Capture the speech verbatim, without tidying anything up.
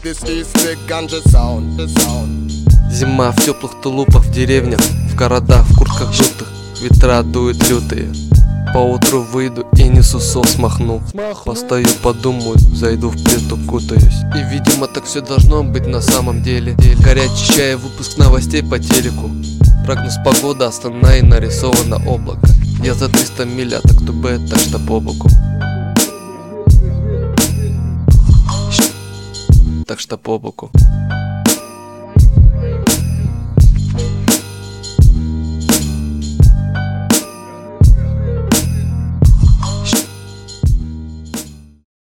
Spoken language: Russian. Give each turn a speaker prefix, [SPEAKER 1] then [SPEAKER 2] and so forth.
[SPEAKER 1] this is the ganja sound, the sound.
[SPEAKER 2] Зима в теплых тулупах, в деревнях, в городах, в куртках желтых. Ветра дуют лютые. Поутру выйду и несу сон смахну. Постою, подумаю, зайду в плед, укутаюсь. И видимо так все должно быть на самом деле. Горячий чай, выпуск новостей по телеку. Прогноз погоды, Астана и нарисовано облако. Я за триста миль от Актубе, так что по боку. Так что по боку.